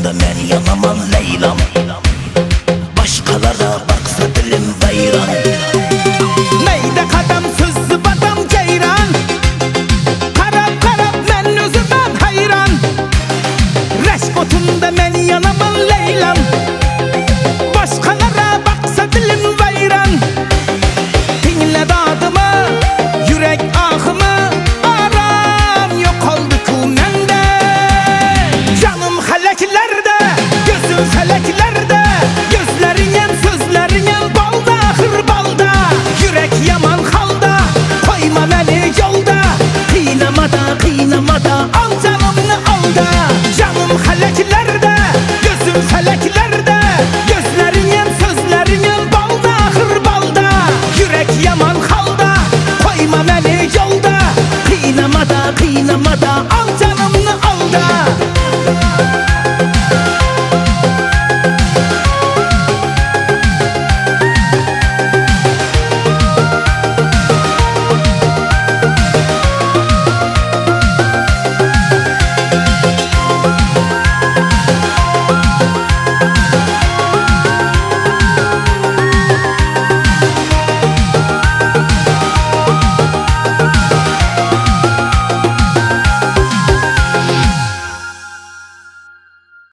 Resmotunda men yanaman Leylam. Başkalara baksa dilim vayran. Neyde kadam sözlü badam ceyran. Karab karab men özümen hayran. Resmotunda men yanaman Leylam. Başkalara baksa dilim vayran. Dinle dadımı, yürek ahımı. Aram yok oldu kumende. Canım haleklerde, gözüm feleklerde. Gözlerinen sözlerinen balda ahır balda. Yürek yaman halda, koyma beni yolda. Kıynamada al canımını al da. Canım haleklerde, gözüm feleklerde.